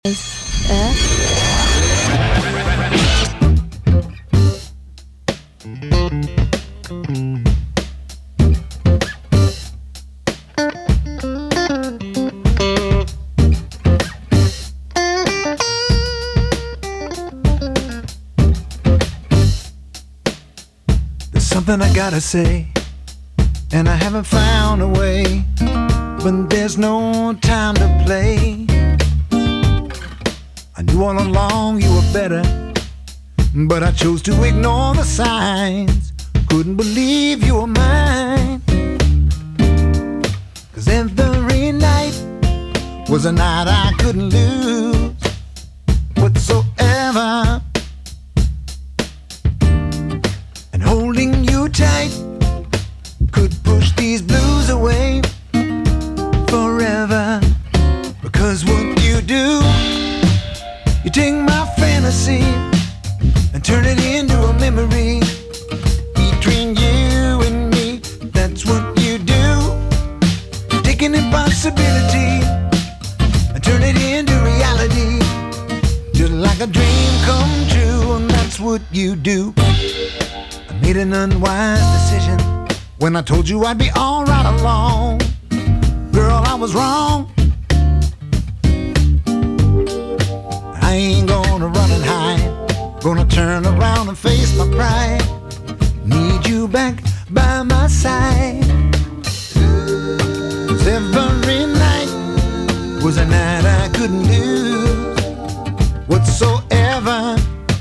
Something I gotta say, and I haven't found a way, but there's no time to play. I knew all along you were better, but I chose to ignore the signs. Couldn't believe you were mine, 'cause every night was a night I couldn't lose whatsoever. Holding you tight could push these blues away forever. Because what you do, you take my fantasy and turn it into a memory between you and me. That's what you do. You take an impossibility and turn it into reality, just like a dream come true. And that's what you do. Made an unwise decision when I told you I'd be all right along. Girl, I was wrong. I ain't gonna run and hide, gonna turn around and face my pride. Need you back by my side, 'cause every night was a night I couldn't lose whatsoever.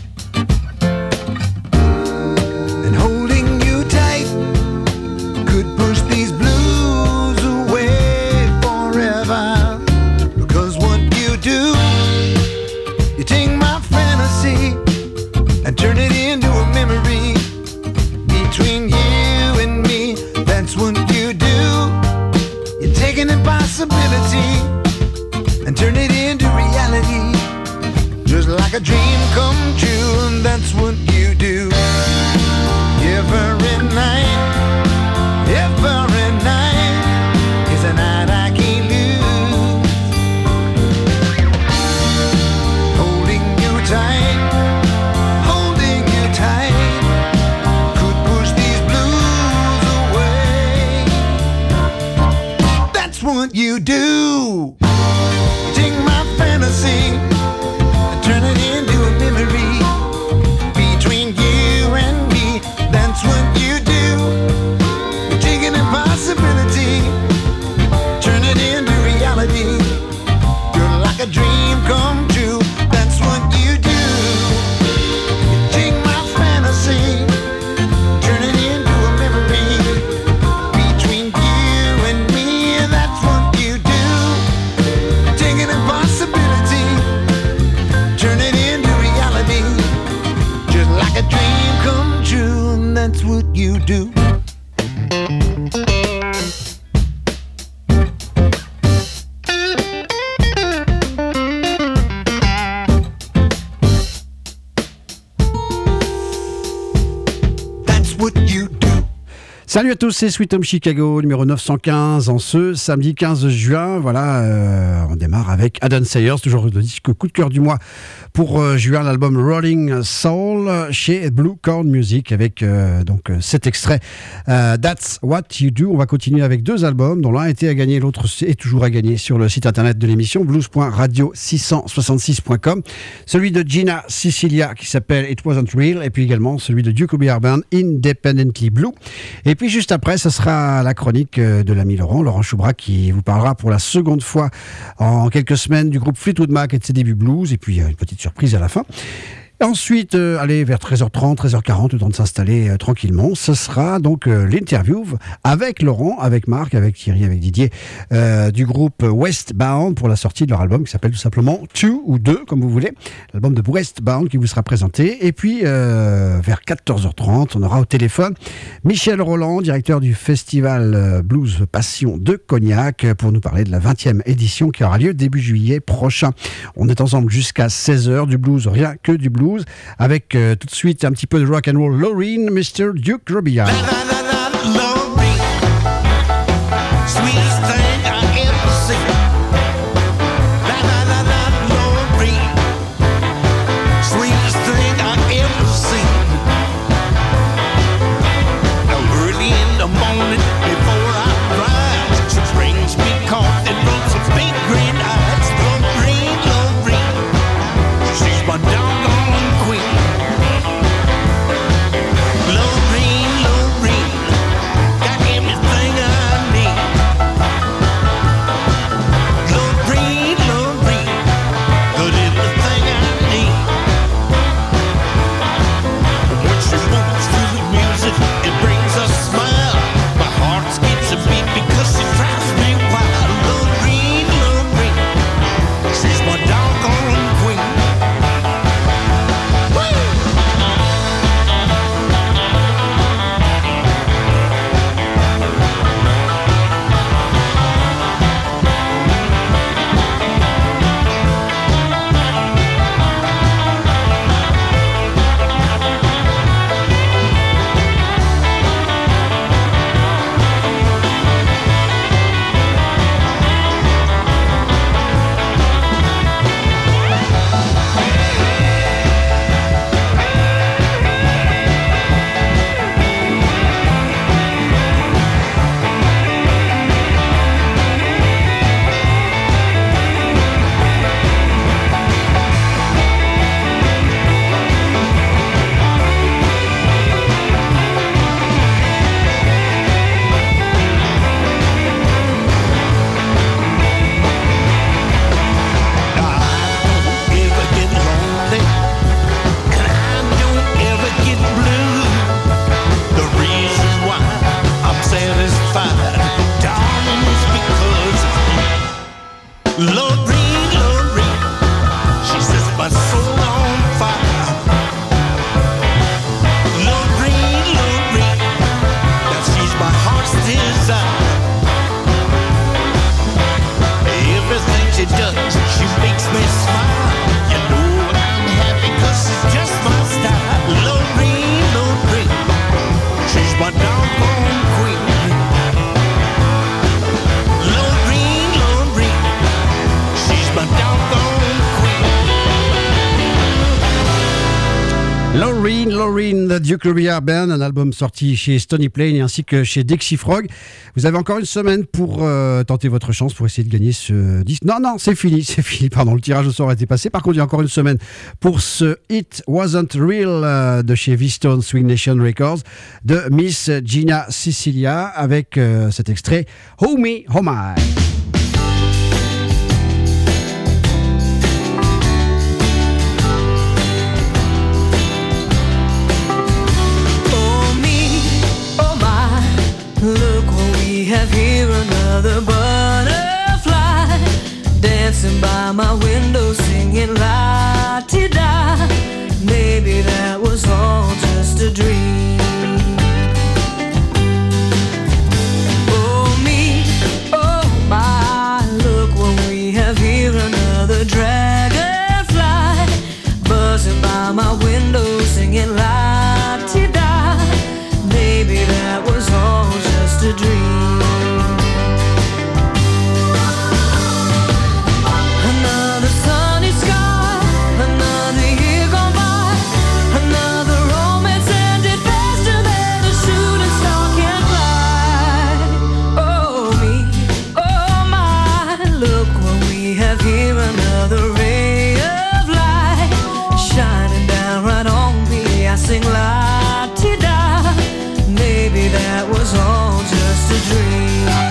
Turn it into a memory between you and me. That's what you do. You take an impossibility and turn it into reality, just like a dream come true. And that's what you do. Every night is a night I can't lose. Holding you tight, what you do. Take my fantasy and turn it into a memory between you and me. That's what you do. You take an impossibility, turn it into reality. You're like a dream come true. That's what you do. You take my fantasy, turn it into a memory between you and me. That's what you do. Take an impossibility, turn it into reality, just like a dream come true. And that's what you do. That's what you do. Salut à tous, c'est Sweet Home Chicago, numéro 915 en ce samedi 15 juin. Voilà, on démarre avec Adam Sayers, toujours le disque coup de cœur du mois pour juin, l'album Rolling Soul chez Blue Corn Music avec donc cet extrait That's What You Do. On va continuer avec deux albums dont l'un a été à gagner, l'autre est toujours à gagner sur le site internet de l'émission blues.radio666.com. Celui de Gina Sicilia qui s'appelle It Wasn't Real et puis également celui de Duke Band Independently Blue. Et puis juste après, ce sera la chronique de l'ami Laurent Choubra qui vous parlera pour la seconde fois en quelques semaines du groupe Fleetwood Mac et de ses débuts blues. Et puis une petite surprise à la fin. Ensuite, allez, vers 13h30, 13h40, le temps de s'installer tranquillement. Ce sera donc l'interview avec Laurent, avec Marc, avec Thierry, avec Didier, du groupe Westbound pour la sortie de leur album qui s'appelle tout simplement Two ou Deux, comme vous voulez. L'album de Westbound qui vous sera présenté. Et puis, vers 14h30, on aura au téléphone Michel Roland, directeur du festival Blues Passion de Cognac, pour nous parler de la 20e édition qui aura lieu début juillet prochain. On est ensemble jusqu'à 16h, du blues, rien que du blues. Avec tout de suite un petit peu de rock and roll. Loreen, Mr. Duke Robillard. Sweetest thing I ever seen. La la la la, Loreen. Laureen, The Duke Band, un album sorti chez Stony Plain ainsi que chez Dixie Frog. Vous avez encore une semaine pour tenter votre chance pour essayer de gagner ce disque. Non, c'est fini, pardon, le tirage au sort a été passé. Par contre, il y a encore une semaine pour ce It Wasn't Real de chez V-Stone Swing Nation Records de Miss Gina Sicilia avec cet extrait Oh Me, Oh My. Look what we have here, another butterfly dancing by my window singing la-ti-da. Maybe that was all just a dream. Oh me, oh my, look what we have here, another dragonfly buzzing by my window singing la-ti-da. Maybe that was all just a dream. Another sunny sky, another year gone by, another romance ended faster than a shooting star can fly. Oh me, oh my, look what we have here, another ray of light shining down right on me. I sing la-ti-da. Maybe that was all just a dream.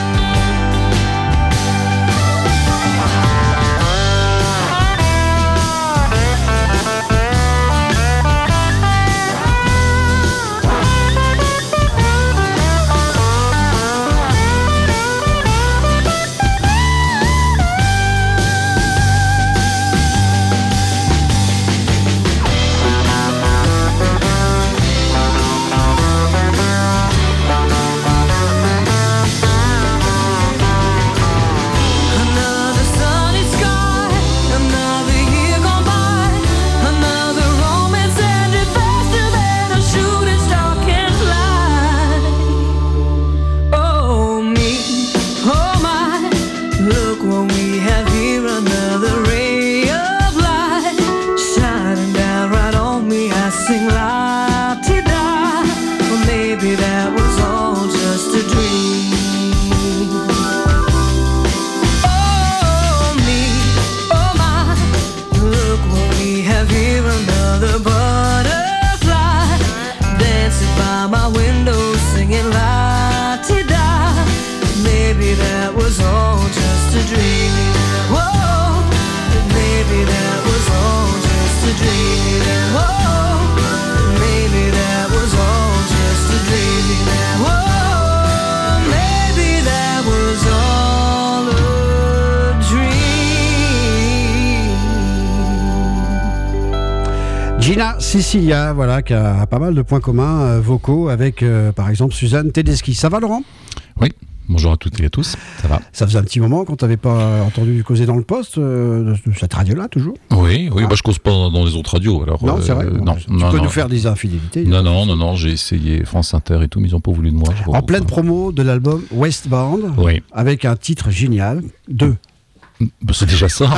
Gina Sicilia, voilà, qui a pas mal de points communs vocaux avec, par exemple, Suzanne Tedeschi. Ça va, Laurent ? Oui. Bonjour à toutes et à tous, ça va. Ça faisait un petit moment qu'on t'avait pas entendu causer dans le poste de cette radio-là, toujours. Oui, bah je cause pas dans les autres radios. Alors, non, c'est vrai. Tu peux nous faire des infidélités. Non, j'ai essayé France Inter et tout, mais ils n'ont pas voulu de moi. En pleine promo de l'album Westbound, oui. Avec un titre génial, 2. C'est déjà ça.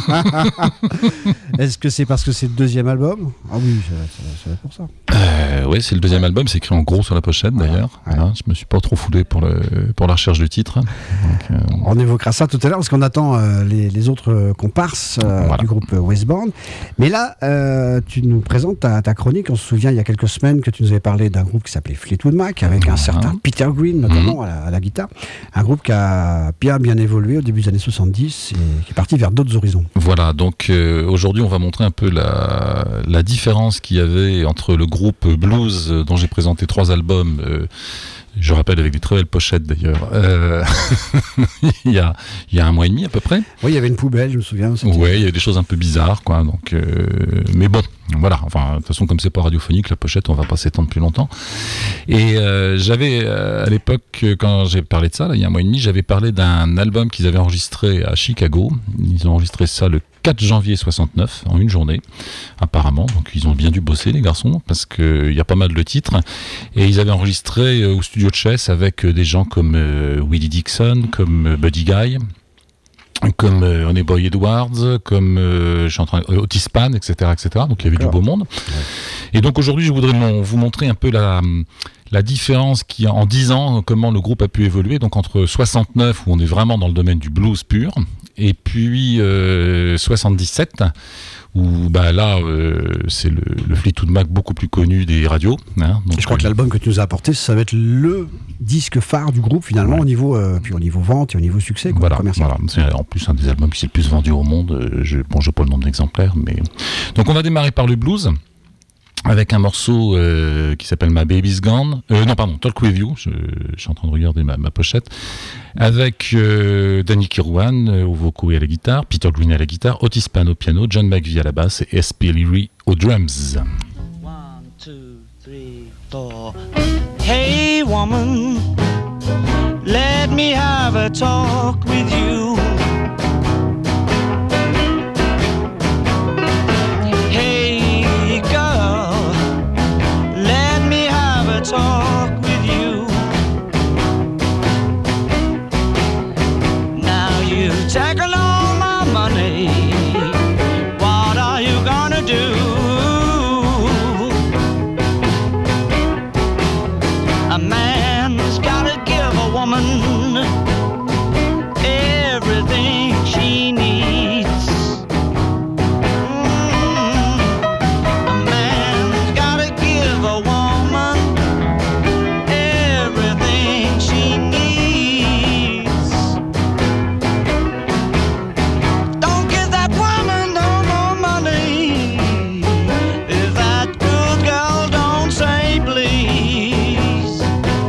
Est-ce que c'est parce que c'est le deuxième album ? Ah oui, c'est pour ça. Oui, c'est le deuxième album, c'est écrit en gros sur la pochette d'ailleurs. Ouais. Voilà, je me suis pas trop foulé pour la recherche du titre. Donc, on évoquera ça tout à l'heure parce qu'on attend les autres comparses voilà. Du groupe Westbound. Mais là, tu nous présentes ta chronique. On se souvient il y a quelques semaines que tu nous avais parlé d'un groupe qui s'appelait Fleetwood Mac avec un certain Peter Green notamment à la guitare. Un groupe qui a bien évolué au début des années 70 et qui est parti vers d'autres horizons. Voilà, donc aujourd'hui on va montrer un peu la différence qu'il y avait entre le groupe blues dont j'ai présenté 3 albums, je rappelle avec des très belles pochettes d'ailleurs, il y a 1 mois et demi à peu près. Oui, il y avait une poubelle, je me souviens. Oui, il y avait des choses un peu bizarres, quoi. Donc, mais bon, voilà. Enfin, de toute façon, comme c'est pas radiophonique, la pochette, on va pas s'étendre plus longtemps. Et j'avais à l'époque, quand j'ai parlé de ça, là, il y a 1 mois et demi, j'avais parlé d'un album qu'ils avaient enregistré à Chicago. Ils ont enregistré ça le 4 janvier 69, en une journée, apparemment. Donc ils ont bien dû bosser, les garçons, parce qu'il y a pas mal de titres. Et ils avaient enregistré au studio de Chess avec des gens comme Willie Dixon, comme Buddy Guy, comme Honey Boy Edwards, comme Otis Spann, etc., etc. Donc il y avait du beau monde. Et donc aujourd'hui, je voudrais vous montrer un peu la différence en 10 ans, comment le groupe a pu évoluer. Donc entre 69, où on est vraiment dans le domaine du blues pur, et puis 77, où là, c'est le Fleetwood Mac beaucoup plus connu des radios. Hein, donc, je crois que l'album que tu nous as apporté, ça va être le disque phare du groupe finalement, au niveau vente et au niveau succès. Quoi, voilà. C'est en plus un des albums qui s'est le plus vendu au monde. Je n'ai pas le nombre d'exemplaires, mais donc on va démarrer par le blues. Avec un morceau qui s'appelle My Baby's Gone. Talk With You. Je suis en train de regarder ma pochette. Avec Danny Kirwan au vocaux et à la guitare, Peter Green à la guitare, Otis Spann au piano, John McVie à la basse et S.P. Leary aux drums. 1, 2, 3, 4. Hey woman, let me have a talk with you. Talk with you. Now you've taken all my money. What are you gonna do? A man's gotta give a woman everything she needs. A man's gotta give a woman she needs. Don't give that woman no more money. If that good girl don't say please.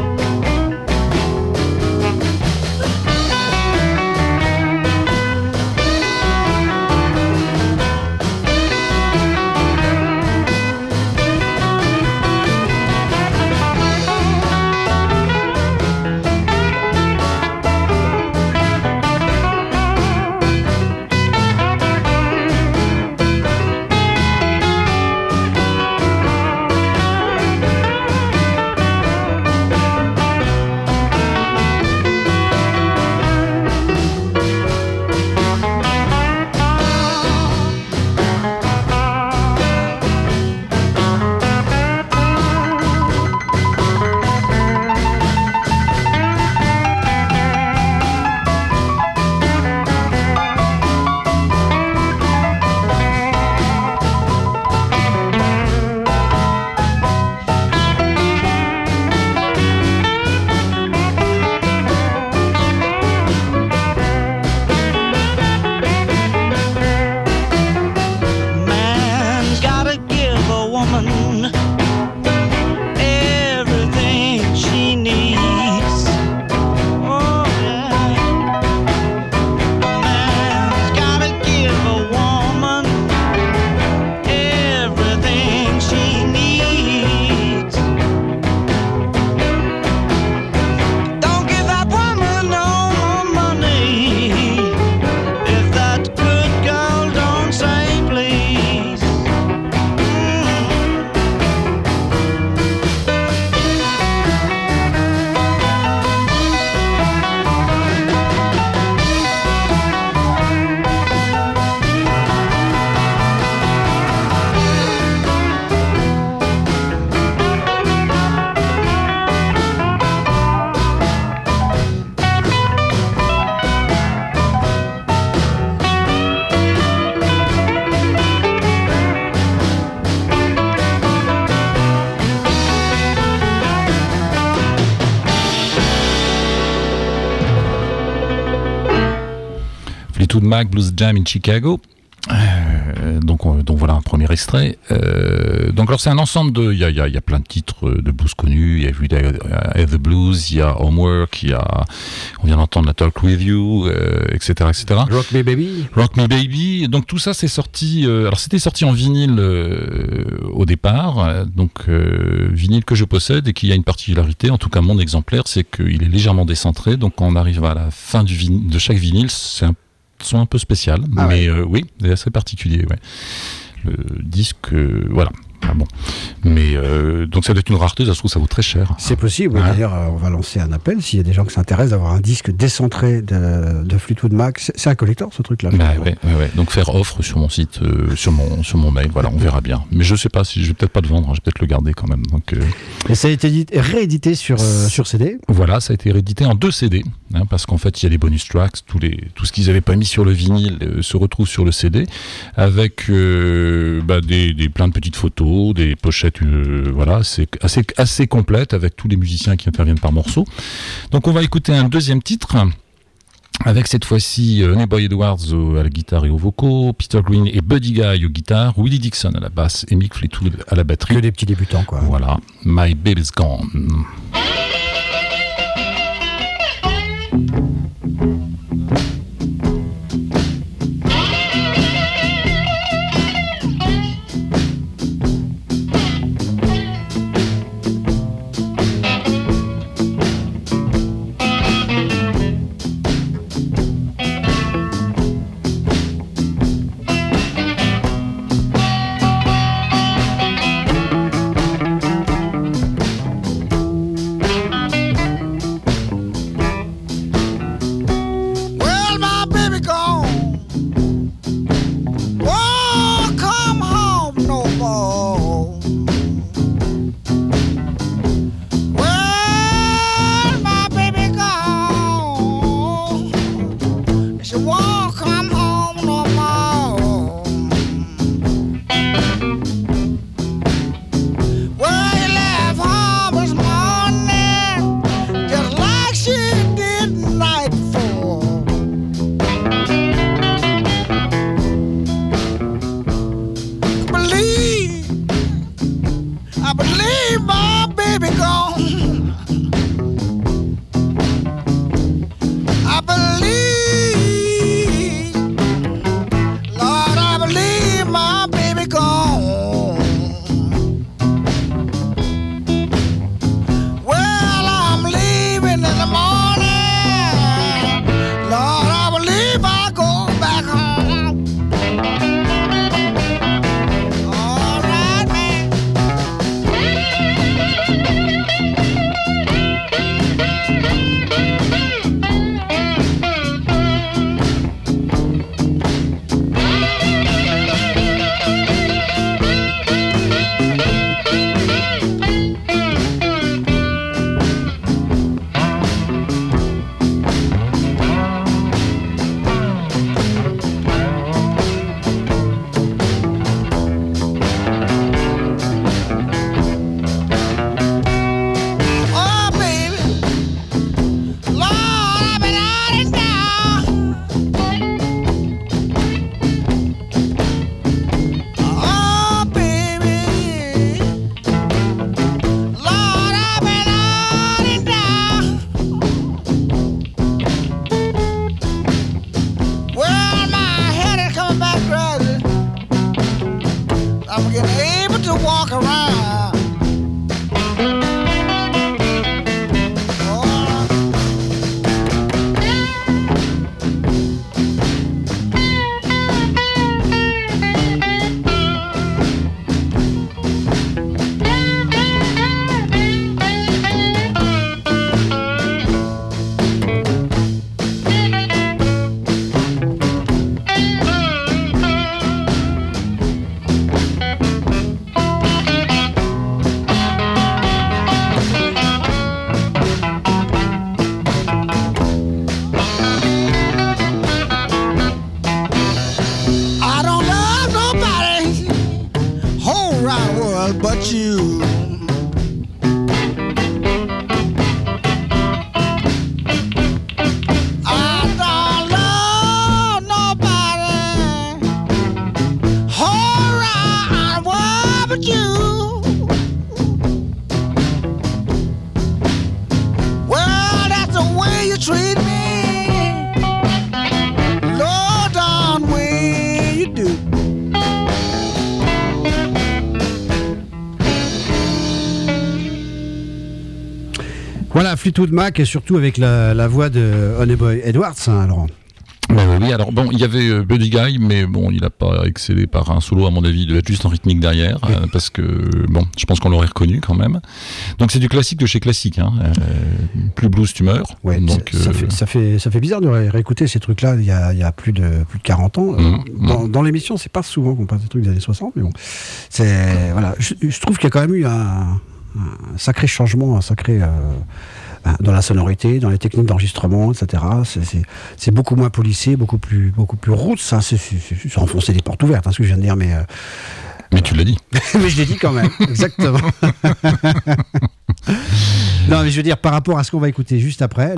Fleetwood Mac Blues Jam in Chicago. Donc voilà un premier extrait. Donc alors c'est un ensemble de, il y a plein de titres de blues connus. Il y a Everyday the Blues, il y a Homework, on vient d'entendre la Talk With You, etc., etc. Rock Me Baby. Rock Me Baby. Donc tout ça c'est sorti. Alors c'était sorti en vinyle au départ. Donc vinyle que je possède et qui a une particularité. En tout cas mon exemplaire, c'est qu'il est légèrement décentré. Donc quand on arrive à la fin de chaque vinyle, c'est un son un peu spécial, mais oui, c'est assez particulier. Ouais. Le disque, voilà. Ah bon. Mais donc ça doit être une rareté, ça se trouve ça vaut très cher. C'est possible, oui. Ouais. D'ailleurs, on va lancer un appel s'il y a des gens qui s'intéressent d'avoir un disque décentré de Fleetwood Mac. C'est un collector, ce truc-là. Bah, ouais. Donc faire offre sur mon site, sur mon mail, voilà, on verra bien. Mais je sais pas si je vais peut-être pas le vendre, je vais peut-être le garder quand même. Donc Et ça a été réédité sur CD. voilà, ça a été réédité en 2 CD, parce qu'en fait il y a des bonus tracks, tout ce qu'ils avaient pas mis sur le vinyle se retrouve sur le CD, avec plein de petites photos, des pochettes, voilà, c'est assez complète avec tous les musiciens qui interviennent par morceau. Donc on va écouter un deuxième titre. Avec cette fois-ci Honey Boy Edwards à la guitare et aux vocaux, Peter Green et Buddy Guy aux guitares, Willie Dixon à la basse et Mick Fleetwood à la batterie. Que des petits débutants, quoi. Voilà, My Baby's Gone. Well, my baby gone. Won't come home no more. Well, my baby gone. She won't come home no more. Well, you left home this morning just like she did the night before. I believe my baby gone. I believe, Lord, I believe my baby gone. Well, I'm leaving in the morning. Lord, I believe I go back home. All right, man. Oh, baby, Lord, I've been out and down. Oh, baby, Lord, I've been out and down. Well, my head is coming back gradually. I'm getting able to walk around. Oh, I don't love nobody whole round world but you. I don't love nobody whole round world but you. Well, that's the way you treat me. Low down way you do. Voilà, Fleetwood Mac et surtout avec la voix de Honey Boy Edwards, hein, Laurent. Oui, alors bon, il y avait Buddy Guy, mais bon, il n'a pas excellé par un solo, à mon avis, il devait être juste en rythmique derrière, parce que, bon, je pense qu'on l'aurait reconnu quand même. Donc c'est du classique de chez classique, hein. Plus blues, tu meurs. Ouais, Donc, ça fait bizarre de réécouter ces trucs-là il y a plus de 40 ans. Dans l'émission, c'est pas souvent qu'on passe des trucs des années 60, mais bon. Voilà. Je trouve qu'il y a quand même eu un sacré changement, dans la sonorité, dans les techniques d'enregistrement, etc. C'est beaucoup moins policé, beaucoup plus roots. Ça, c'est enfoncer des portes ouvertes, hein, ce que je viens de dire, mais tu l'as dit. mais je l'ai dit quand même, exactement. Non, mais je veux dire, par rapport à ce qu'on va écouter juste après,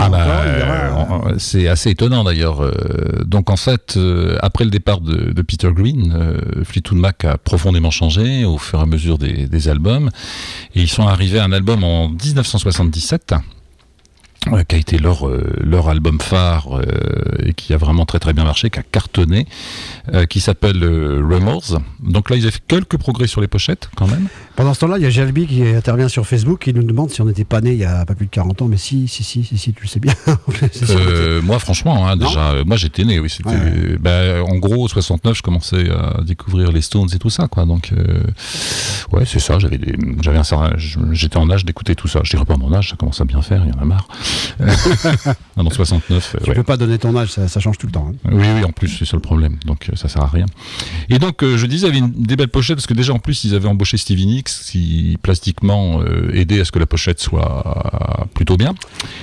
c'est assez étonnant d'ailleurs. Donc en fait, après le départ de Peter Green, Fleetwood Mac a profondément changé au fur et à mesure des albums. Et ils sont arrivés à un album en 1977. Qui a été leur album phare et qui a vraiment très très bien marché, qui a cartonné, qui s'appelle Remorse. Donc là, ils ont fait quelques progrès sur les pochettes quand même. Pendant ce temps-là, il y a Gelby qui intervient sur Facebook qui nous demande si on n'était pas né il y a pas plus de 40 ans, mais si, tu le sais bien. Moi, franchement, hein, déjà, moi j'étais né, oui. En gros, 69, je commençais à découvrir les Stones et tout ça, quoi. Donc, ouais, c'est ça. J'étais en âge d'écouter tout ça. Je dirais pas mon âge, ça commence à bien faire, il y en a marre. Non, 69. Tu peux pas donner ton âge, ça change tout le temps. Hein. Oui, en plus, c'est ça le problème. Donc, ça sert à rien. Et donc, je disais, il y avait des belles pochettes parce que déjà, en plus, ils avaient embauché Stevie Nicks qui, plastiquement, aidait à ce que la pochette soit plutôt bien.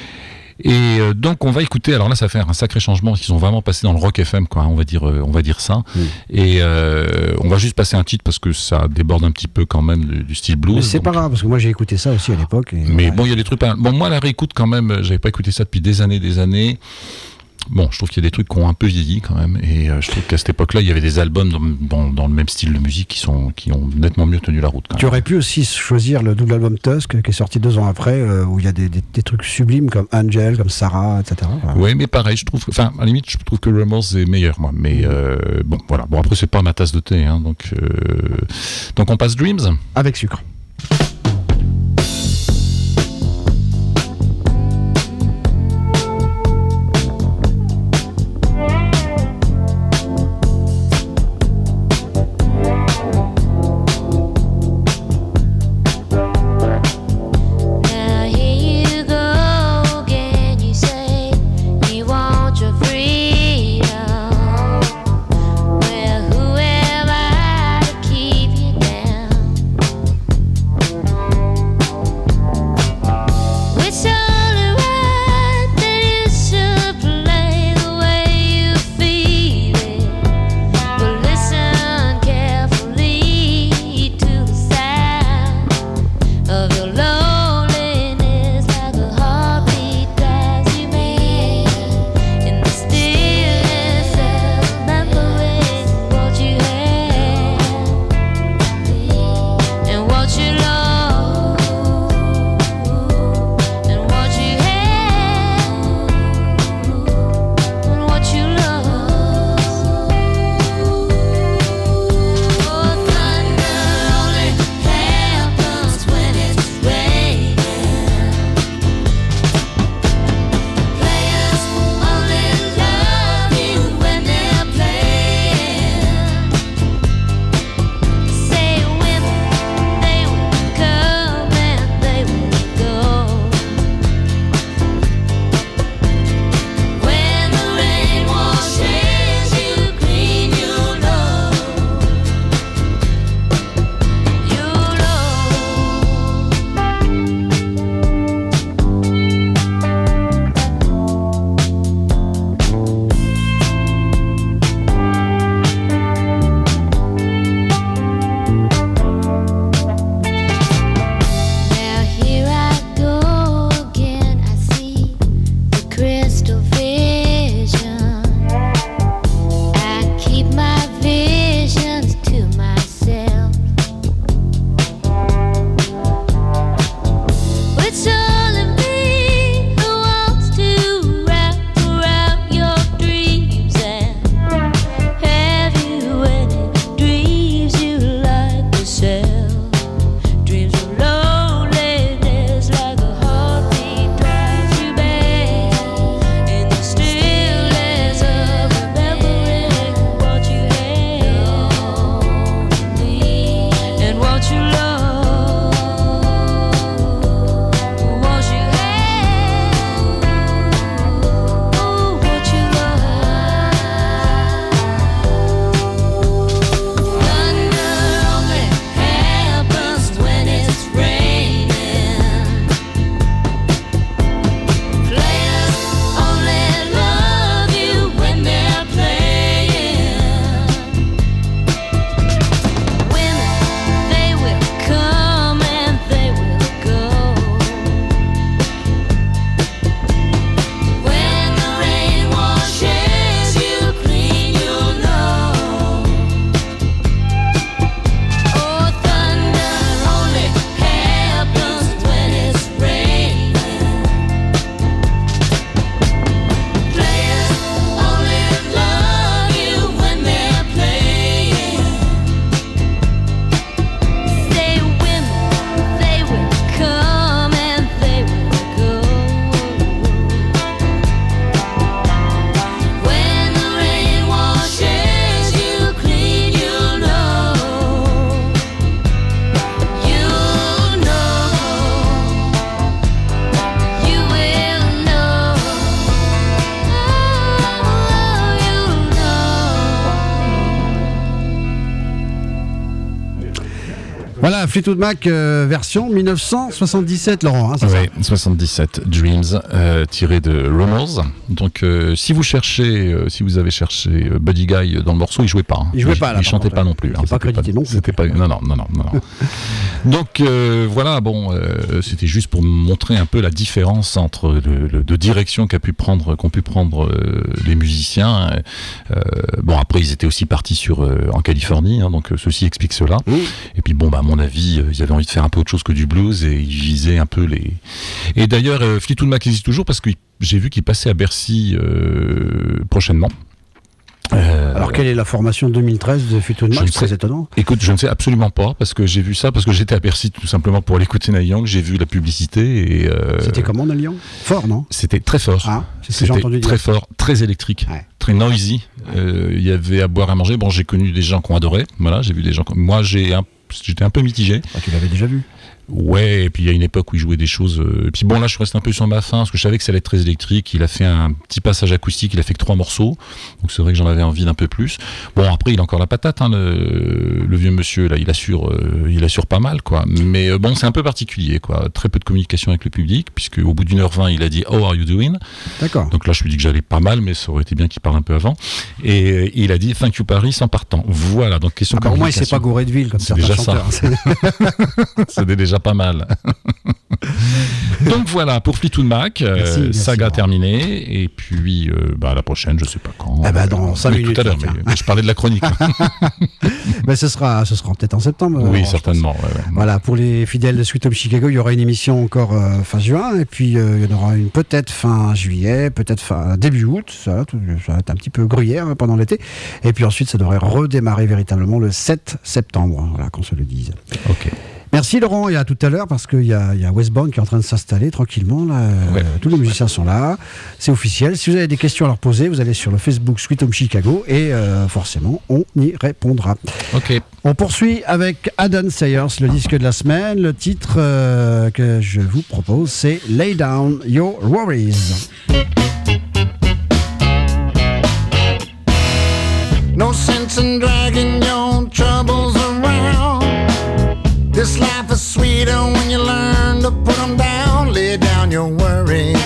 Et donc on va écouter, alors là ça fait un sacré changement, ils sont vraiment passés dans le rock FM, quoi, on va dire ça. Et on va juste passer un titre parce que ça déborde un petit peu quand même du style blues. Mais c'est pas grave parce que moi j'ai écouté ça aussi à l'époque. Mais bon, il y a des trucs. Bon, moi la réécoute quand même, j'avais pas écouté ça depuis des années. Bon, je trouve qu'il y a des trucs qui ont un peu vieilli quand même, et je trouve qu'à cette époque-là, il y avait des albums dans le même style de musique qui ont nettement mieux tenu la route. Quand tu aurais pu aussi choisir le double album Tusk, qui est sorti 2 ans après, où il y a des trucs sublimes comme Angel, comme Sarah, etc. Voilà. Oui, mais pareil, je trouve, à la limite, je trouve que Remorse est meilleur, moi. Mais bon, voilà. Bon, après, c'est pas ma tasse de thé, hein, donc on passe Dreams avec sucre. Well, whoever to keep you down. Voilà, Fleetwood Mac version 1977, Laurent. Hein, c'est Oui, 77 Dreams, tiré de Runners. Donc, si vous avez cherché Buddy Guy dans le morceau, il jouait pas. Hein. Il jouait pas, là, Il par chantait contre, pas non plus. il était pas crédité non plus. C'était pas. Non. Donc voilà, bon, c'était juste pour montrer un peu la différence entre de direction qu'ont pu prendre les musiciens. Bon, après, ils étaient aussi partis en Californie, hein, donc ceci explique cela. Et puis bon, bah, à mon avis, ils avaient envie de faire un peu autre chose que du blues et ils visaient un peu les. Et d'ailleurs, Fleetwood Mac existe toujours parce que j'ai vu qu'il passait à Bercy prochainement. Alors, quelle est la formation 2013 de Fleetwood Mac? C'est très étonnant. Écoute, je ne sais absolument pas parce que j'ai vu ça, parce que j'étais à Bercy tout simplement pour aller écouter Neil Young. J'ai vu la publicité et. C'était comment, Neil Young? Fort, non? C'était très fort. Ah, c'est ce que j'ai entendu dire. Très fort, très électrique, très noisy. Il y avait à boire, à manger. Bon, j'ai connu des gens qui ont adoré. Voilà, j'ai vu des gens. Moi, j'étais un peu mitigé. Ah, tu l'avais déjà vu? Ouais, et puis il y a une époque où il jouait des choses. Et puis bon, là, je suis resté un peu sur ma faim parce que je savais que ça allait être très électrique. Il a fait un petit passage acoustique, il a fait que 3 morceaux. Donc c'est vrai que j'en avais envie d'un peu plus. Bon, après, il a encore la patate, hein, le vieux monsieur, là, il assure pas mal, quoi. Mais bon, c'est un peu particulier, quoi. Très peu de communication avec le public, puisque au bout d'1h20, il a dit How are you doing? D'accord. Donc là, je lui ai dit que j'allais pas mal, mais ça aurait été bien qu'il parle un peu avant. Et il a dit Thank you Paris en partant. Voilà, donc question de au moins, il s'est pas gouré de ville comme c'est certains déjà chanteurs. C'était déjà pas mal. Donc voilà pour Fleetwood Mac, Merci, saga Laurent. terminée, et puis à la prochaine, je sais pas quand. Dans 5 Oui, minutes. tout à l'heure, tiens. mais je parlais de la chronique. Ce sera peut-être en septembre. Oui, Laurent, je certainement. pense. Ouais. Voilà, pour les fidèles de Sweet Home Chicago, il y aura une émission encore fin juin, et puis il y en aura une peut-être fin juillet, peut-être début août. Ça va être un petit peu gruyère pendant l'été. Et puis ensuite, ça devrait redémarrer véritablement le 7 septembre, voilà, qu'on se le dise. Ok. Merci Laurent, et à tout à l'heure parce qu'il y a Westbourne qui est en train de s'installer tranquillement. Là. Ouais. Tous les musiciens sont là, c'est officiel. Si vous avez des questions à leur poser, vous allez sur le Facebook Sweet Home Chicago et forcément on y répondra. Ok. On poursuit avec Adam Sayers, le disque de la semaine. Le titre que je vous propose, c'est Lay Down Your Worries. No sense in dragging your troubles around. This life is sweeter when you learn to put them down. Lay down your worries.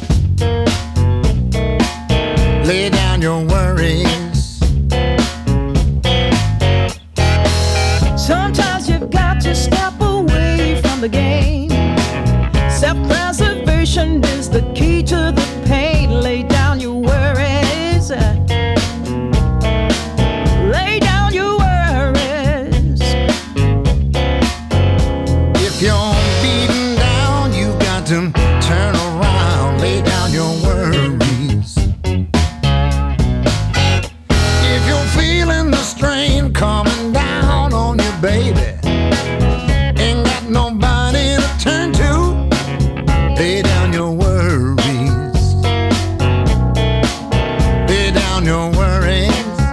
Lay down your worries. Sometimes you've got to step away from the game. Self-preservation is the key to the pain. Lay down your worries. Lay down your worries. If you're beaten down, you've got to turn around. Lay down your worries. If you're feeling the strain coming down on you, baby, ain't got nobody to turn to. Lay down your worries. Lay down your worries.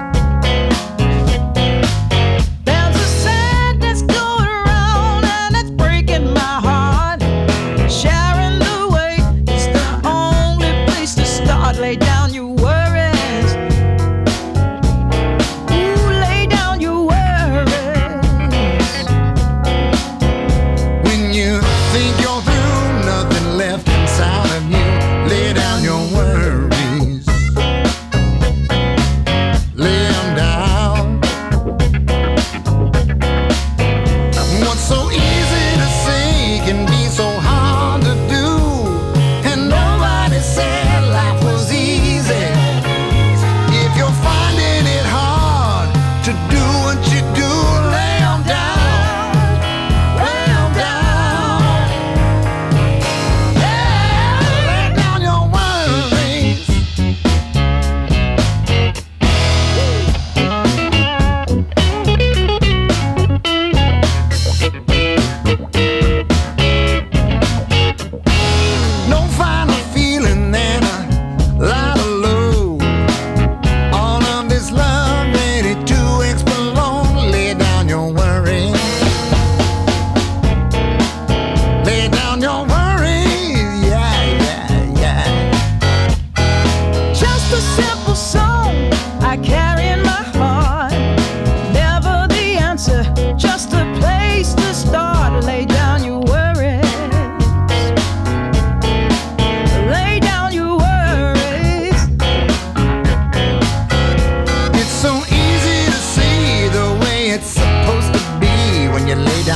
There's a sadness going around and it's breaking my heart. Sharing the weight is the only place to start. Lay down your worries. Ooh, lay down your worries.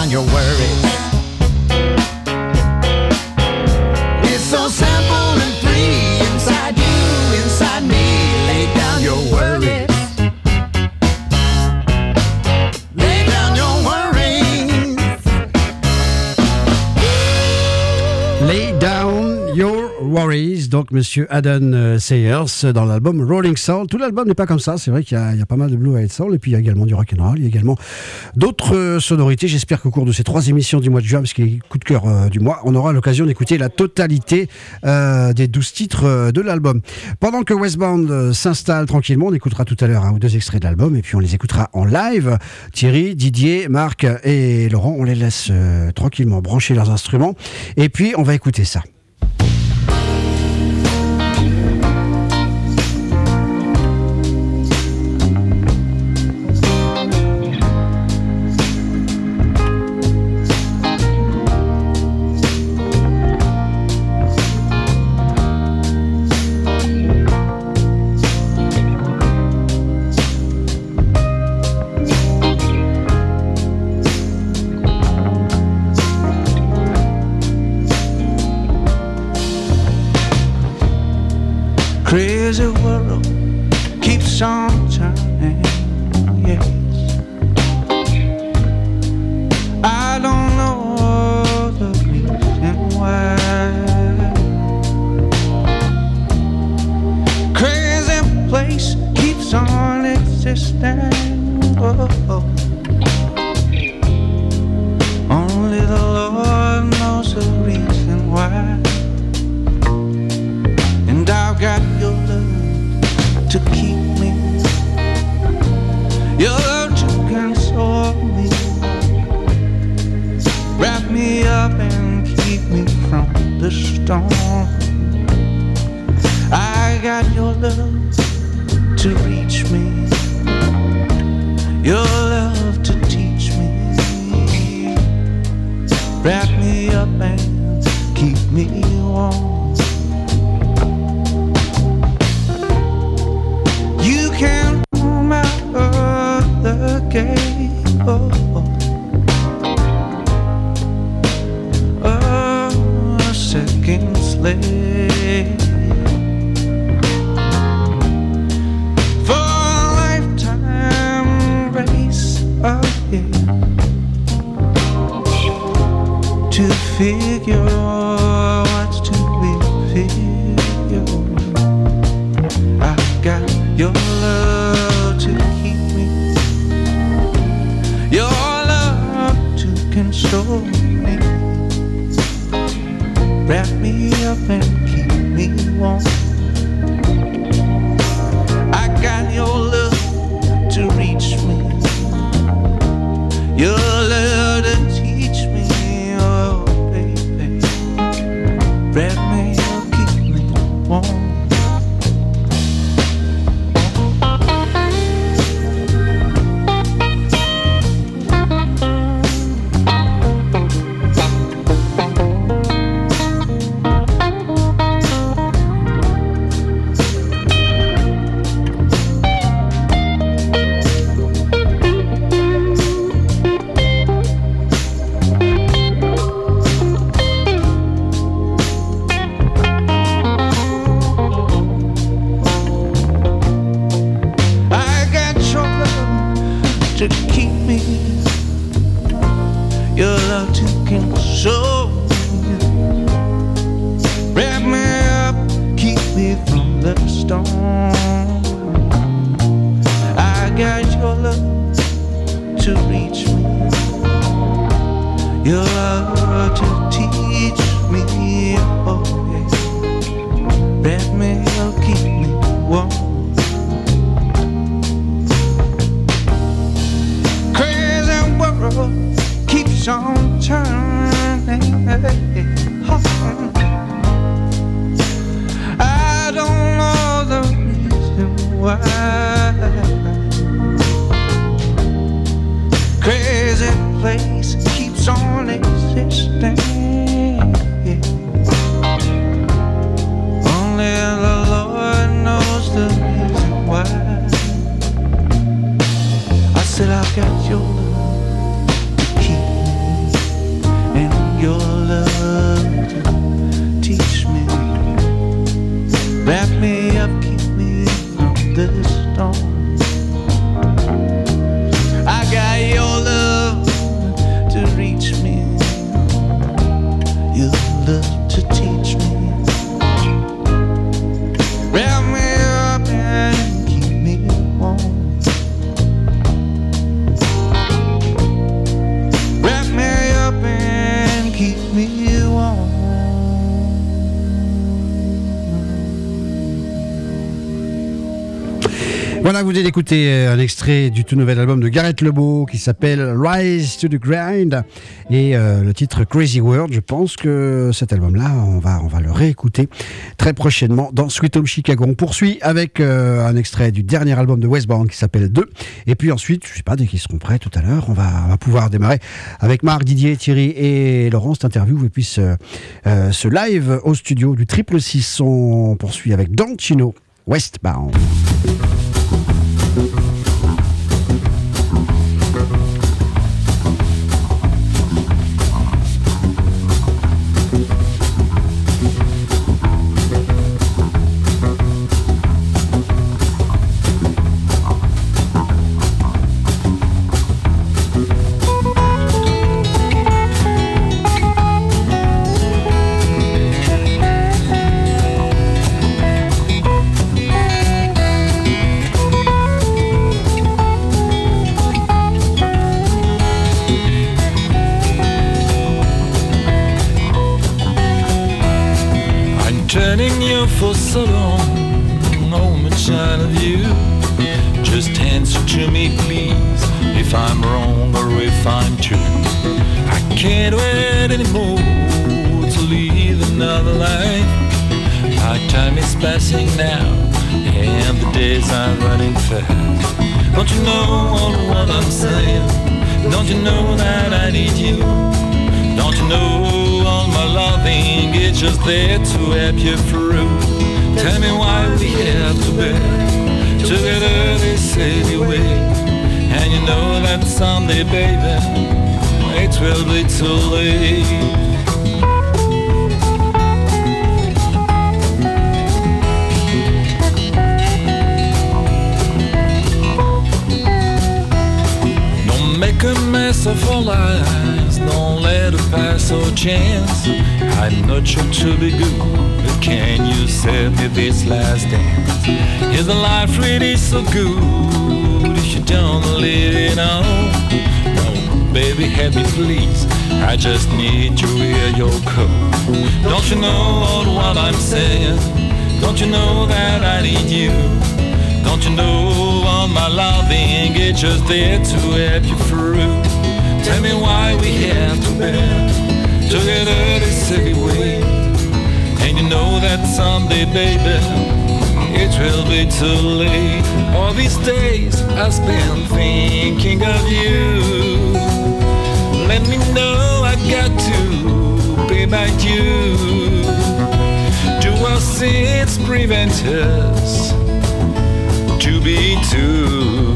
down your worries. It's so simple and free inside you, inside me. Lay down your worries. Lay down your worries. Lay Down Your Worries, donc monsieur Adam Sayers dans l'album Rolling Soul. Tout l'album n'est pas comme ça, c'est vrai qu'il y a pas mal de Blue Eyed Soul et puis il y a également du rock'n'roll, il y a également d'autres sonorités. J'espère qu'au cours de ces 3 émissions du mois de juin, parce qu'il est coup de cœur du mois, on aura l'occasion d'écouter la totalité des 12 titres de l'album. Pendant que Westbound s'installe tranquillement, on écoutera tout à l'heure 1 ou 2 extraits de l'album et puis on les écoutera en live. Thierry, Didier, Marc et Laurent, on les laisse tranquillement brancher leurs instruments et puis on va écouter ça. Crazy world keeps on turning, yes. I don't know the reason why. Crazy place keeps on existing. Oh, oh. Only the Lord knows the reason why. And I've got your love to keep me, your love to console me, wrap me up and keep me from the storm. I got your love to reach me, your love to teach me, wrap me up and keep me warm. You can't come out of the gate, oh, oh, a second slave for a lifetime race ahead to figure what's to be figured. I got your love to keep me, your love to console me, wrap me up and keep me warm. I got your love to reach me, your love to teach me, oh baby, wrap me up, keep me warm. To keep me, your love to console me, wrap me up, keep me from the storm. I got your love to reach me, your love to teach me, oh yeah, wrap me up, keep me warm. Keeps on turning. I don't know the reason why. Crazy place keeps on existing. Only the Lord knows the reason why. I said I've got your love to keep me, Voilà, vous venez d'écouter un extrait du tout nouvel album de Gareth Lebeau qui s'appelle Rise to the Grind et le titre Crazy World. Je pense que cet album-là, on va le réécouter très prochainement dans Sweet Home Chicago. On poursuit avec un extrait du dernier album de Westbound qui s'appelle 2. Et puis ensuite, je sais pas, dès qu'ils seront prêts tout à l'heure, on va pouvoir démarrer avec Marc, Didier, Thierry et Laurent cette interview et puis ce live au studio du 666. On poursuit avec Don Chino, Westbound. Turning you for so long, oh my child of you. Just answer to me please, if I'm wrong or if I'm true. I can't wait anymore to live another life. My time is passing now, and the days are running fast. Don't you know what I'm saying? Don't you know that I need you? Don't you know all my loving is just there to help you through? Tell me why we have to bear together this silly way. And you know that someday, baby, it will be too late. Make a mess of our lives, don't let it pass our chance. I'm not sure to be good, but can you save me this last dance? Is the life really so good if you don't live it on? No, baby, help me please, I just need to hear your call. Don't you know what I'm saying? Don't you know that I need you? Don't you know all my loving is just there to help you through? Tell me why we have to bear together this heavy weight. And you know that someday, baby, it will be too late. All these days I spent thinking of you. Let me know I got to be by you. Do our sins prevent us to be two?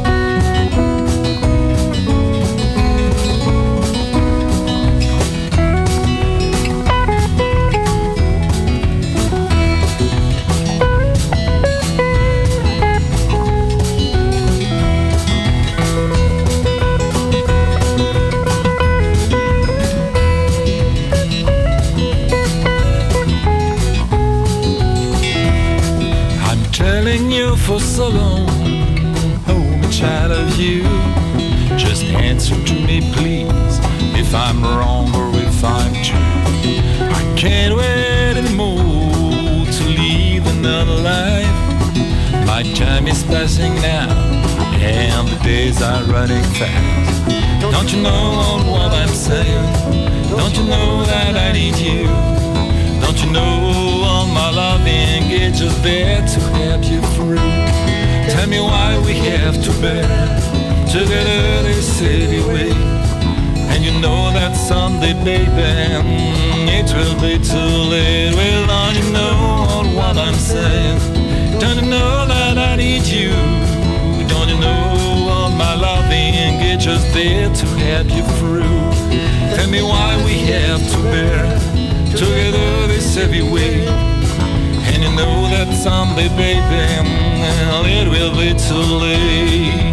For so long, oh my child of you, just answer to me please, if I'm wrong or if I'm true. I can't wait anymore to live another life. My time is passing now, and the days are running fast. Don't you know what I'm saying? Don't you know that I need you? Don't you know all my loving is just there to help you through? Tell me why we have to bear together this heavy weight. And you know that someday, baby, it will be too late. Well, don't you know what I'm saying? Don't you know that I need you? Don't you know all my loving is just there to help you through? Tell me why we have to bear together this heavy weight. And you know that someday, baby, well, it will be too late.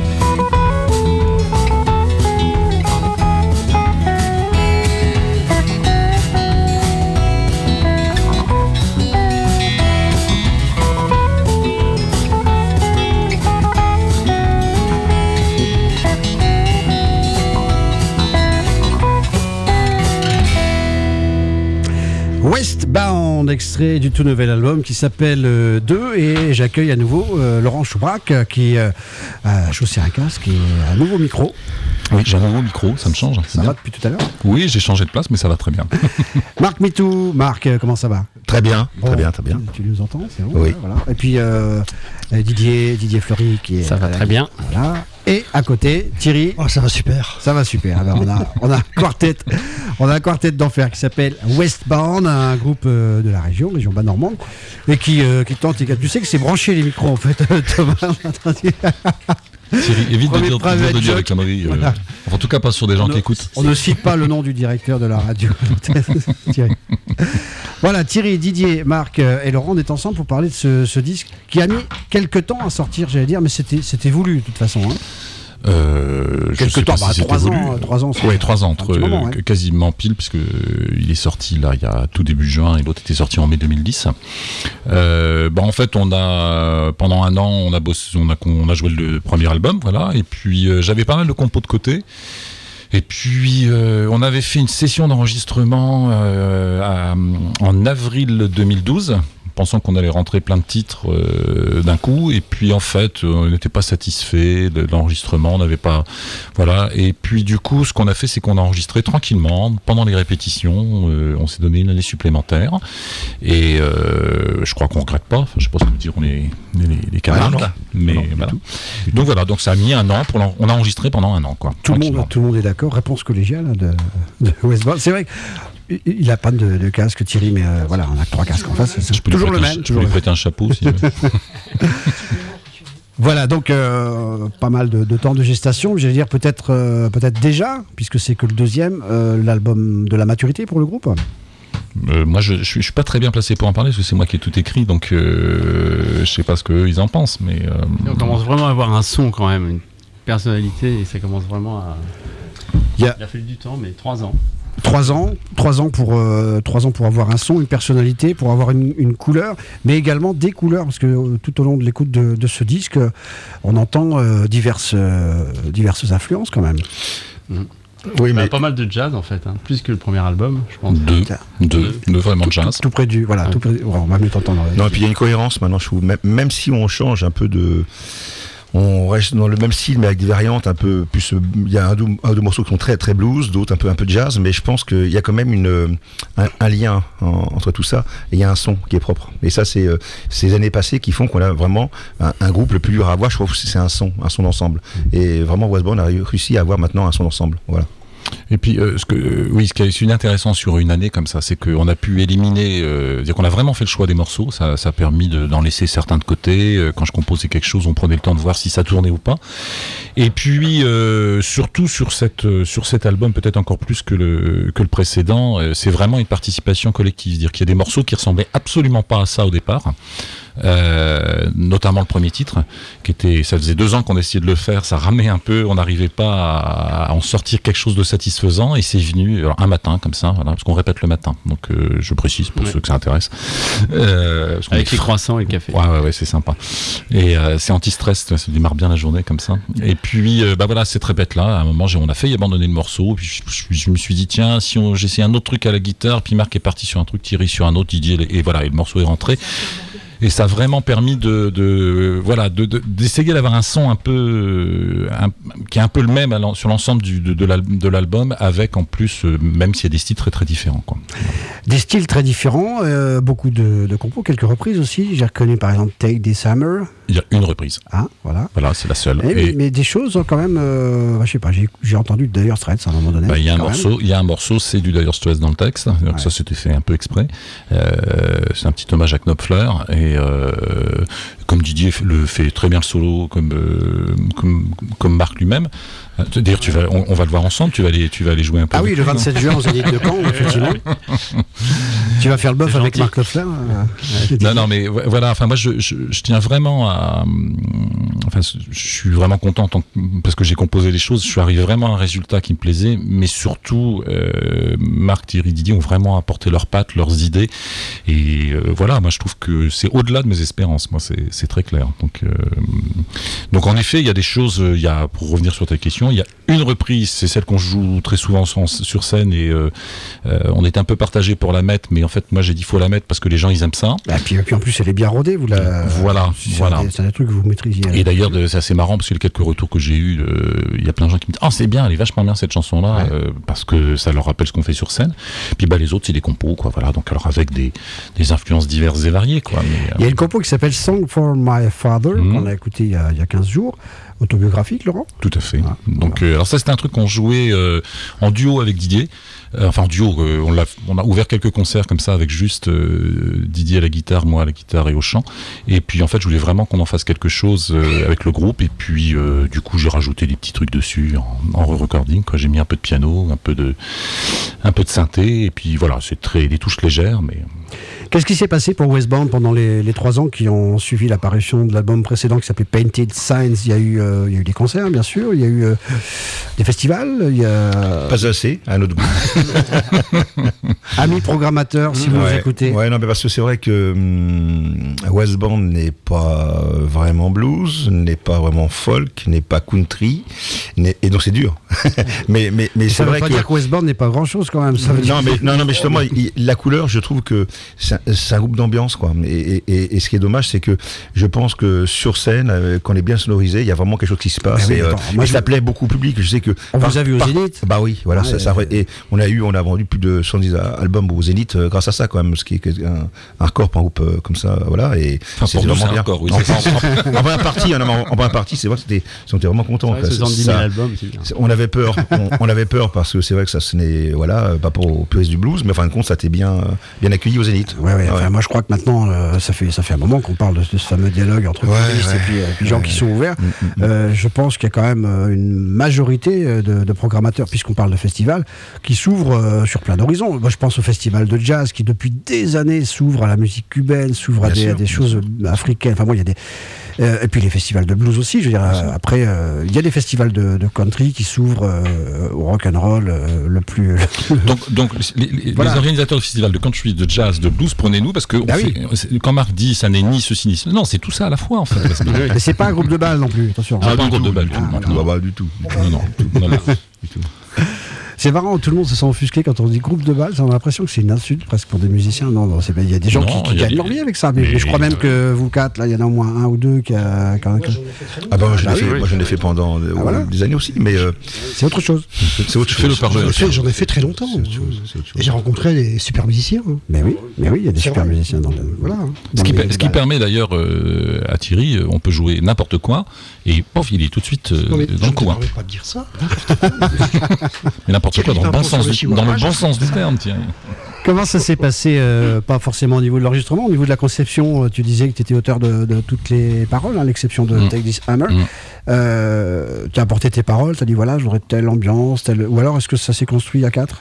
Westbound bande extrait du tout nouvel album qui s'appelle 2 et j'accueille à nouveau Laurent Choubrac qui a chaussé un casque et un nouveau micro. Oui, j'ai un nouveau micro, ça me change. c'est Ça bien. va depuis tout à l'heure. Oui, j'ai changé de place, mais ça va très bien. Marc Mitou, Marc, comment ça va? Très bien, Bon, très bien, très bien. Tu nous entends? C'est bon. Oui. Voilà. Et puis Didier Fleury qui est Ça va très bien. Voilà. Et à côté, Thierry. Oh, ça va super. Ça va super. Alors on a un quartet d'enfer qui s'appelle Westbound, un groupe de la région bas normande, et qui tente. Tu sais que c'est branché les micros en fait, Thomas. Thierry, évite de Premier dire private des joke. conneries. Voilà. Enfin, en tout cas, pas sur des gens qui écoutent. On ne cite pas le nom du directeur de la radio. Thierry. Voilà, Thierry, Didier, Marc et Laurent, on est ensemble pour parler de ce disque qui a mis quelques temps à sortir, j'allais dire, mais c'était voulu de toute façon. Hein. Je sais Quelques temps, pas si c'était 3 voulu. ans. 3 ans, c'est Ouais, 3 ans, un petit moment, ouais. quasiment pile, puisque il est sorti là, il y a tout début juin, et l'autre était sorti en mai 2010. En fait, pendant un an, on a bossé, on a joué le premier album, voilà, et puis j'avais pas mal de compos de côté. Et puis, on avait fait une session d'enregistrement en avril 2012, pensant qu'on allait rentrer plein de titres d'un coup. Et puis, en fait, on n'était pas satisfait de l'enregistrement, on n'avait pas... Voilà. Et puis, du coup, ce qu'on a fait, c'est qu'on a enregistré tranquillement. Pendant les répétitions, on s'est donné une année supplémentaire. Et je crois qu'on ne regrette pas. Enfin, je ne sais pas ce que diront les camarades. non. Mais Non, du voilà. tout. Donc voilà, donc ça a mis un an. On a enregistré pendant un an, quoi. Tout le tranquillement. monde est d'accord. Réponse collégiale de Westbound. C'est vrai qu'il n'a pas de casque, Thierry, mais voilà, on a 3 casques en face. C'est Je peux lui toujours le prêter même. Je peux lui prêter un chapeau si Voilà, donc pas mal de temps de gestation. J'allais dire peut-être déjà, puisque c'est que le deuxième, l'album de la maturité pour le groupe. moi, je suis pas très bien placé pour en parler parce que c'est moi qui ai tout écrit, donc je sais pas ce qu'eux ils en pensent, mais Et on commence vraiment à avoir un son quand même, une personnalité, et ça commence vraiment à... Il y a- Il a fallu du temps, mais 3 ans. 3 ans pour avoir un son, une personnalité, pour avoir une couleur, mais également des couleurs, parce que tout au long de l'écoute de ce disque, on entend diverses influences quand même. Oui, Bah, mais pas mal de jazz en fait, hein, plus que le premier album, je pense. deux vraiment de jazz. Tout près du... Voilà, Ouais. tout près, on va mieux t'entendre. non, et puis il y a une cohérence maintenant, je trouve. Même si on change un peu de... On reste dans le même style, mais avec des variantes un peu plus. Il y a un ou deux morceaux qui sont très très blues, d'autres un peu jazz, mais je pense qu'il y a quand même un lien entre tout ça. Et il y a un son qui est propre. Et ça, c'est ces années passées qui font qu'on a vraiment un groupe le plus dur à avoir. Je trouve que c'est un son d'ensemble. Et vraiment, Westbound a réussi à avoir maintenant un son d'ensemble. Voilà. Et puis, ce qui est intéressant sur une année comme ça, c'est qu'on a pu éliminer, dire qu'on a vraiment fait le choix des morceaux. Ça a permis d'en laisser certains de côté. Quand je composais quelque chose, on prenait le temps de voir si ça tournait ou pas. Et puis, surtout sur cet album, peut-être encore plus que le précédent, c'est vraiment une participation collective. C'est-à-dire qu'il y a des morceaux qui ressemblaient absolument pas à ça au départ. Notamment le premier titre, ça faisait 2 ans qu'on essayait de le faire, ça ramait un peu, on n'arrivait pas à en sortir quelque chose de satisfaisant, et c'est venu un matin comme ça, voilà, parce qu'on répète le matin, donc je précise pour ceux que ça intéresse. Parce qu'on Avec est les croissants et le café. Ouais, c'est sympa. Et c'est anti-stress, ça démarre bien la journée comme ça. Et puis, voilà, cette répète-là, à un moment, on a failli abandonner le morceau, puis je me suis dit, tiens, si j'essaie un autre truc à la guitare, puis Marc est parti sur un truc, Thierry sur un autre, Didier, et voilà, et le morceau est rentré. Et ça a vraiment permis d'essayer d'avoir un son un peu qui est un peu le même sur l'ensemble de l'album, avec en plus, même s'il y a des styles très très différents, quoi. Des styles très différents, beaucoup de compos, quelques reprises aussi. J'ai reconnu par exemple Take This Hammer. Il y a une reprise. Ah, voilà. Voilà, c'est la seule. Mais des choses quand même, je sais pas, j'ai entendu Dire Straits à un moment donné. Il y a quand un morceau, c'est du Dire Straits dans le texte. Donc ça, c'était fait un peu exprès. C'est un petit hommage à Knopfler. Et comme Didier le fait très bien le solo, comme Marc lui-même. D'ailleurs, on va le voir ensemble. Tu vas aller jouer un peu. Ah oui, le 27 juin aux Zénith de Caen, effectivement. Tu vas faire le bœuf avec Marc Knopfler. Non, mais voilà. Enfin, moi, je tiens vraiment à. Enfin, je suis vraiment content parce que j'ai composé les choses. Je suis arrivé vraiment à un résultat qui me plaisait, mais surtout, Marc, Thierry, Didier ont vraiment apporté leurs pattes, leurs idées. Et voilà, moi, je trouve que c'est au-delà de mes espérances. Moi, c'est très clair. Donc, en effet, il y a des choses. Pour revenir sur ta question, il y a une reprise, c'est celle qu'on joue très souvent sur scène, et on est un peu partagé pour la mettre, mais fait, moi j'ai dit faut la mettre parce que les gens ils aiment ça. Et puis en plus, elle est bien rodée, vous la. Voilà. C'est un des trucs que vous maîtrisiez. Et d'ailleurs, c'est assez marrant parce que les quelques retours que j'ai eus, il y a plein de gens qui me disent c'est bien, elle est vachement bien cette chanson-là, parce que ça leur rappelle ce qu'on fait sur scène. Puis les autres, c'est des compos, quoi. Voilà, donc alors avec des influences diverses et variées, quoi. Mais, il y a une compo qui s'appelle Song for My Father, qu'on a écouté il y a 15 jours. Autobiographique, Laurent ? Tout à fait. Donc, alors ça, c'était un truc qu'on jouait en duo avec Didier. Enfin, en duo, on a ouvert quelques concerts comme ça avec juste Didier à la guitare, moi à la guitare et au chant. Et puis, en fait, je voulais vraiment qu'on en fasse quelque chose avec le groupe. Et puis, du coup, j'ai rajouté des petits trucs dessus en re-recording, quoi. J'ai mis un peu de piano, un peu de synthé. Et puis, voilà, c'est des touches légères, mais... Qu'est-ce qui s'est passé pour Westbound pendant les 3 ans qui ont suivi l'apparition de l'album précédent qui s'appelait Painted Signs? Il y a eu des concerts, bien sûr, il y a eu des festivals, il y a... Pas assez, à notre goût. Amis programmateurs, si vous nous écoutez. Ouais, non, mais parce que c'est vrai que Westbound n'est pas vraiment blues, n'est pas vraiment folk, n'est pas country, et donc c'est dur. mais Ça c'est ne veut vrai pas que... dire que Westbound n'est pas grand-chose quand même. Ça veut dire... Non, mais justement, la couleur, je trouve que c'est un groupe d'ambiance, quoi. Et ce qui est dommage, c'est que je pense que sur scène, quand on est bien sonorisé, il y a vraiment quelque chose qui se passe. Mais oui, et ça plaît beaucoup au public. Je sais que on vous a vu au Zénith. Bah oui, voilà. Et on a vendu plus de 110 albums au Zénith grâce à ça, quand même, ce qui est un record pour un groupe comme ça, voilà. Et c'était vraiment bien. Record, oui, en première partie, c'est vrai que on était vraiment contents. 70 000 albums, c'est bien. On avait peur parce que c'est vrai que ça ce n'est pas pour aux puristes du blues, mais en fin de compte, ça a été bien accueilli au Zénith. Ouais. Enfin, moi je crois que maintenant ça fait un moment qu'on parle de ce fameux dialogue entre puristes et puis les gens qui sont ouverts. Je pense qu'il y a quand même une majorité de programmateurs, puisqu'on parle de festival, qui s'ouvrent sur plein d'horizons. Moi je pense au festival de jazz qui depuis des années s'ouvre à la musique cubaine, s'ouvre à des choses africaines. Enfin bon, il y a des et puis les festivals de blues aussi. Je veux dire, après il y a des festivals de country qui s'ouvrent au rock and roll le plus. Donc les organisateurs de festivals de country, de jazz, de blues, prenez-nous parce que quand Marc dit ça n'est ni ceci ni cela, non, c'est tout ça à la fois en fait. Mais c'est pas un groupe de bal non plus, attention. C'est pas un groupe de bal Du tout. Non. Du tout. C'est marrant, tout le monde se sent offusqué quand on dit groupe de bal. On a l'impression que c'est une insulte presque pour des musiciens. Non, il y a des gens qui gagnent leur vie avec ça. Mais je crois même que vous quatre, là, il y en a au moins un ou deux qui a. Moi, j'en ai fait pendant des années aussi, mais c'est autre chose. C'est autre chose. J'en ai fait très longtemps. Et j'ai rencontré des super musiciens. Mais oui, il y a des super musiciens dans le. Voilà. Ce qui permet d'ailleurs à Thierry, on peut jouer n'importe quoi et pof, il est tout de suite dans le coup. Je ne pas dire ça. Mais n'importe quoi, dans le bon sens du terme, Thierry. Comment ça s'est passé, pas forcément au niveau de l'enregistrement, au niveau de la conception? Tu disais que tu étais auteur de toutes les paroles, à l'exception de Take This Hammer. Tu as apporté tes paroles, tu as dit voilà, j'aurais telle ambiance, ou alors est-ce que ça s'est construit à 4?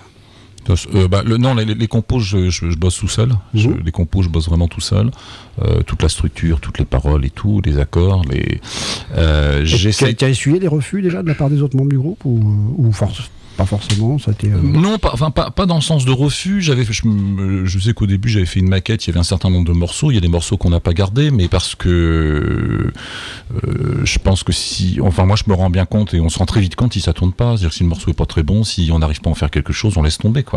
Non, les compos, je bosse tout seul. Les compos, je bosse vraiment tout seul. Toute la structure, toutes les paroles et tout, les accords. Tu as essuyé des refus déjà de la part des autres membres du groupe ou pas forcément, ça a été... Non, pas dans le sens de refus. Je sais qu'au début, j'avais fait une maquette, il y avait un certain nombre de morceaux. Il y a des morceaux qu'on n'a pas gardés, mais parce que je pense que moi, je me rends bien compte, et on se rend très vite compte si ça tourne pas. C'est-à-dire que si le morceau est pas très bon, si on n'arrive pas à en faire quelque chose, on laisse tomber, quoi.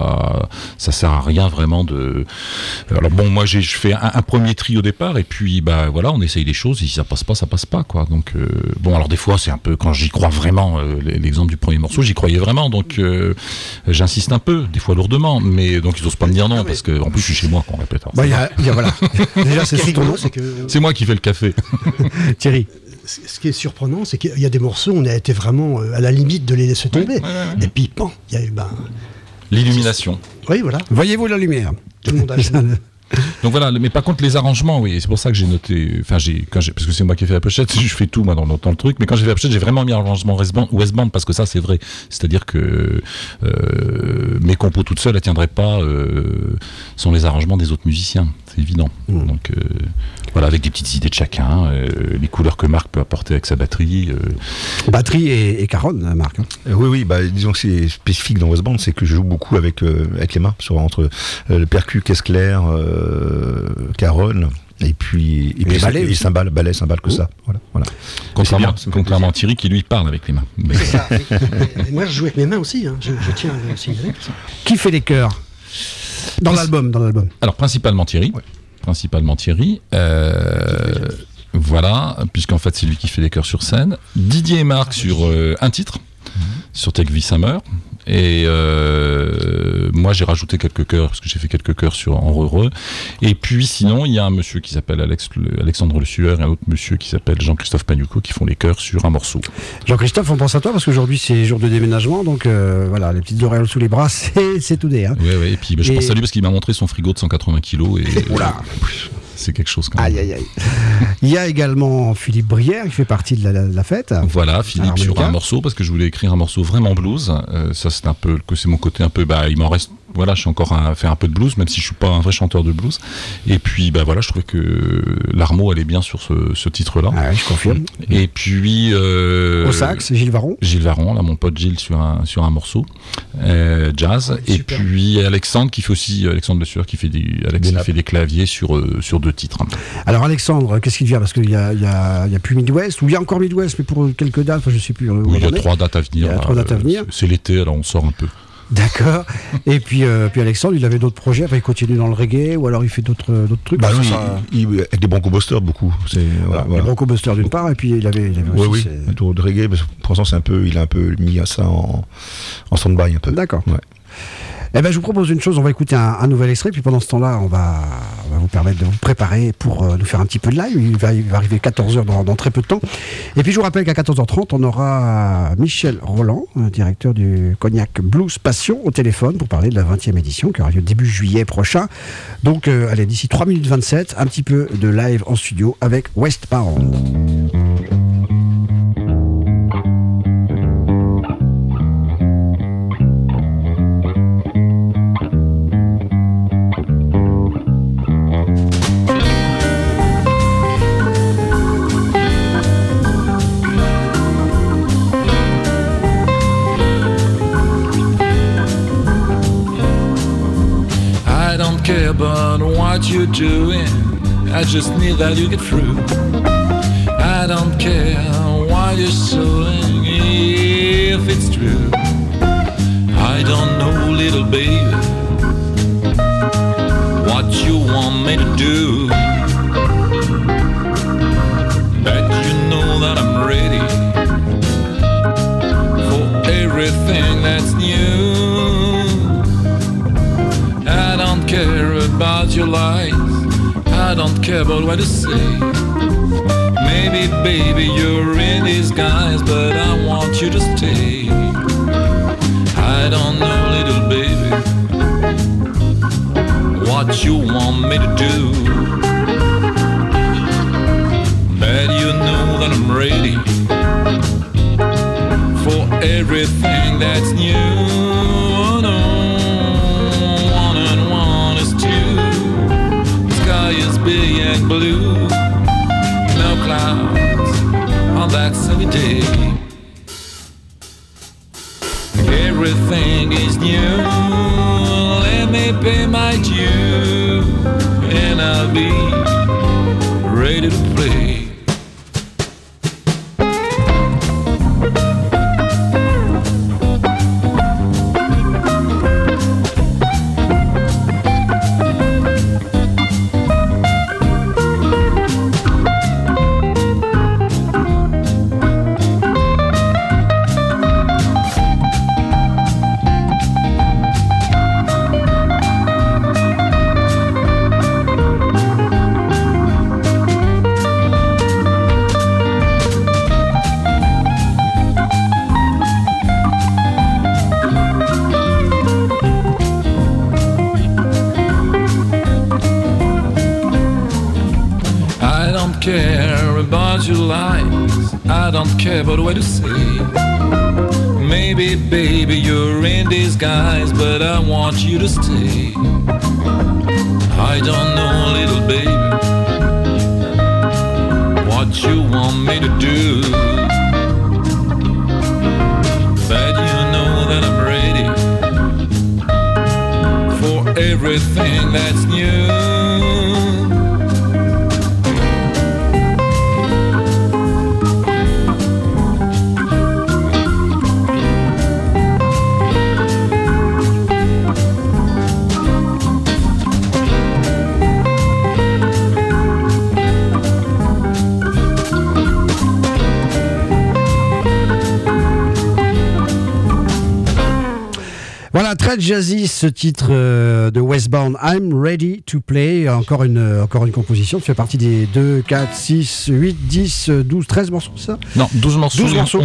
Ça sert à rien vraiment de... Alors bon, moi, je fais un premier tri au départ, et puis, voilà, on essaye des choses, et si ça passe pas, quoi. Donc, alors des fois, c'est un peu, quand j'y crois vraiment, l'exemple du premier morceau, j'y croyais vraiment, donc j'insiste un peu, des fois lourdement, mais donc ils n'osent pas me dire non, parce que en plus je suis chez moi quand on répète. Voilà. Déjà c'est rigolo, c'est moi qui fais le café. Thierry. Ce qui est surprenant, c'est qu'il y a des morceaux où on a été vraiment à la limite de les laisser tomber. Et puis bon, il y a eu l'illumination. Oui, voilà. Voyez-vous la lumière? Tout le monde a Donc voilà, mais par contre les arrangements, oui, c'est pour ça que j'ai noté, parce que c'est moi qui ai fait la pochette, je fais tout moi dans le truc, mais quand j'ai fait la pochette, j'ai vraiment mis un arrangement Westband parce que ça c'est vrai, c'est-à-dire que mes compos toutes seules, elles tiendraient pas sans les arrangements des autres musiciens, c'est évident. Donc voilà, avec des petites idées de chacun, les couleurs que Marc peut apporter avec sa batterie. Batterie et caronne, Marc. Oui, disons que c'est spécifique dans Westband, c'est que je joue beaucoup avec les mains, entre le percu, caisse claire, caronne, et puis les cymbales, que ça. Voilà. Contrairement à Thierry qui lui parle avec les mains. Mais... C'est ça, oui. Moi je joue avec mes mains aussi, je tiens à le signaler. Qui fait les chœurs? Dans l'album. Alors principalement Thierry. Ouais. Principalement Thierry. Voilà, puisqu'en fait c'est lui qui fait les chœurs sur scène. Didier et Marc sur un titre, sur Take This Summer. Et moi j'ai rajouté quelques chœurs, parce que j'ai fait quelques chœurs en Heureux. Et puis sinon il y a un monsieur qui s'appelle Alexandre Le Sueur et un autre monsieur qui s'appelle Jean-Christophe Pagnucco qui font les chœurs sur un morceau. Jean-Christophe, on pense à toi parce qu'aujourd'hui c'est jour de déménagement, donc voilà, les petites auréoles sous les bras, c'est tout des. Hein. Ouais, et puis je pense à lui parce qu'il m'a montré son frigo de 180 kilos et Oula. C'est quelque chose quand même. Aïe. Il y a également Philippe Brière qui fait partie de la fête. Voilà, Philippe sur un morceau parce que je voulais écrire un morceau vraiment blues. Ça c'est un peu c'est mon côté un peu il m'en reste voilà, je suis encore à faire un peu de blues même si je suis pas un vrai chanteur de blues. Et puis voilà, je trouvais que l'harmo allait bien sur ce titre-là. Ah ouais, je confirme. Et puis au sax, Gilles Varron. Gilles Varron, là mon pote Gilles sur un morceau jazz. Super. Et puis Alexandre qui fait aussi Alexandre Le Sueur qui fait des claviers sur deux titres. Alors Alexandre, qu'est-ce qu'il devient parce qu'il y a plus Midwest ou il y a encore Midwest mais pour quelques dates, je sais plus. Oui, il y a 3 dates à venir. C'est l'été, alors on sort un peu. D'accord. Et puis Alexandre, il avait d'autres projets. Enfin, il continue dans le reggae ou alors il fait d'autres trucs. Bah oui, avec des Bronco Busters beaucoup. Voilà. Les Bronco Busters d'une part, et puis il avait aussi. Oui. Un tour de reggae. Parce que pour l'instant, il a un peu mis ça en stand-by un peu. D'accord. Ouais. Eh ben, je vous propose une chose, on va écouter un nouvel extrait, puis pendant ce temps-là, on va vous permettre de vous préparer pour nous faire un petit peu de live. Il va arriver 14h dans très peu de temps. Et puis je vous rappelle qu'à 14h30, on aura Michel Roland, directeur du Cognac Blues Passion, au téléphone pour parler de la 20e édition qui aura lieu début juillet prochain. Donc, allez, d'ici 3 minutes 27, un petit peu de live en studio avec Westbound. About what you're doing, I just need that you get through. I don't care what you're saying, if it's true. I don't know, little baby, what you want me to do. But you know that I'm ready for everything that's new. I don't care about your lies, I don't care about what you say. Maybe, baby, you're in disguise, but I want you to stay. I don't know, little baby, what you want me to do. But you know that I'm ready for everything that's new. Oh, no. Is big and blue, no clouds on that sunny day. Everything is new, let me pay my due, and I'll be ready to play. I don't care about what you say. Maybe, baby, you're in disguise, but I want you to stay. I don't know, little baby, what you want me to do. But you know that I'm ready for everything that's new. Voilà, très jazzy ce titre de Westbound, I'm Ready to Play. Encore une composition qui fait partie des 2, 4, 6, 8, 10, 12, 13 morceaux, c'est ça ? Non, 12 morceaux. 12 morceaux.